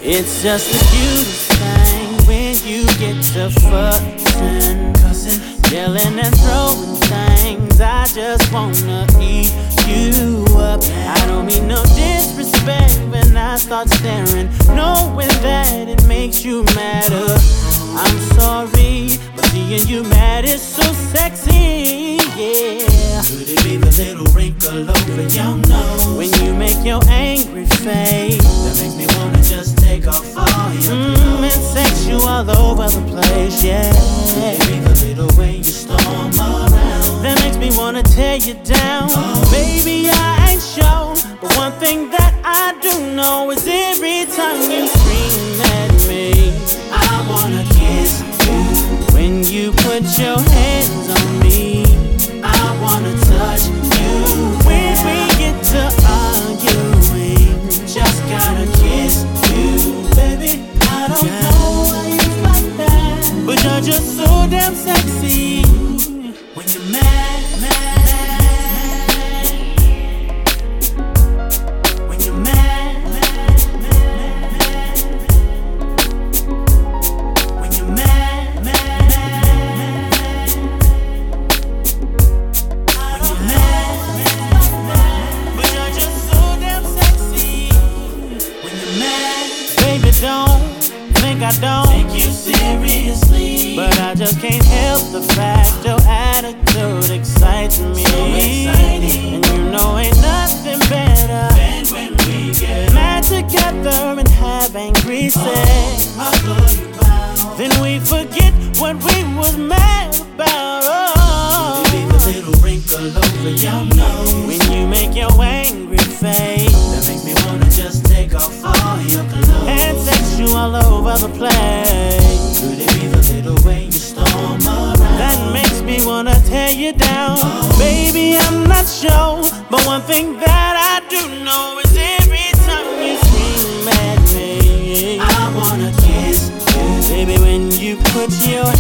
It's just the cutest thing when you get to fussing, cussing, yelling and throwing things. I just wanna eat you up. I don't mean no disrespect when I start staring, knowing that it makes you madder. I'm sorry, but seeing you mad is so sexy, yeah. Could it be the little wrinkle over your nose? When you make your angry face, that makes me wanna just take off all your clothes. And sex you all over the place, yeah. Could it be the little way you storm around? That makes me wanna tear you down. Baby, I ain't sure, but one thing that I do know is every time you scream at me, I wanna kiss you. when you put your hands on me, I wanna touch you. when we get to arguing, Just gotta kiss you, baby. I don't know why you like that, but you're just so damn sexy. when you're mad, mad. When you're mad, when you're mad, when you're mad, But you're just so damn sexy. when you're mad. Baby, don't think I don't, Take you seriously, but I just can't help the fact your attitude excites me. so exciting. And you know ain't nothing better And when we get mad together and have angry sex. I'll blow you out. Then we forget what we was mad about. Oh. Could it be the little wrinkle over your nose? When you make your angry face That makes me wanna just take off all your clothes. and sex you all over the place. Could it be the little way you storm around? That makes me wanna tear you down. Baby, I'm not sure, but one thing that I do know is every time you scream at me, I wanna kiss you. baby, when you put your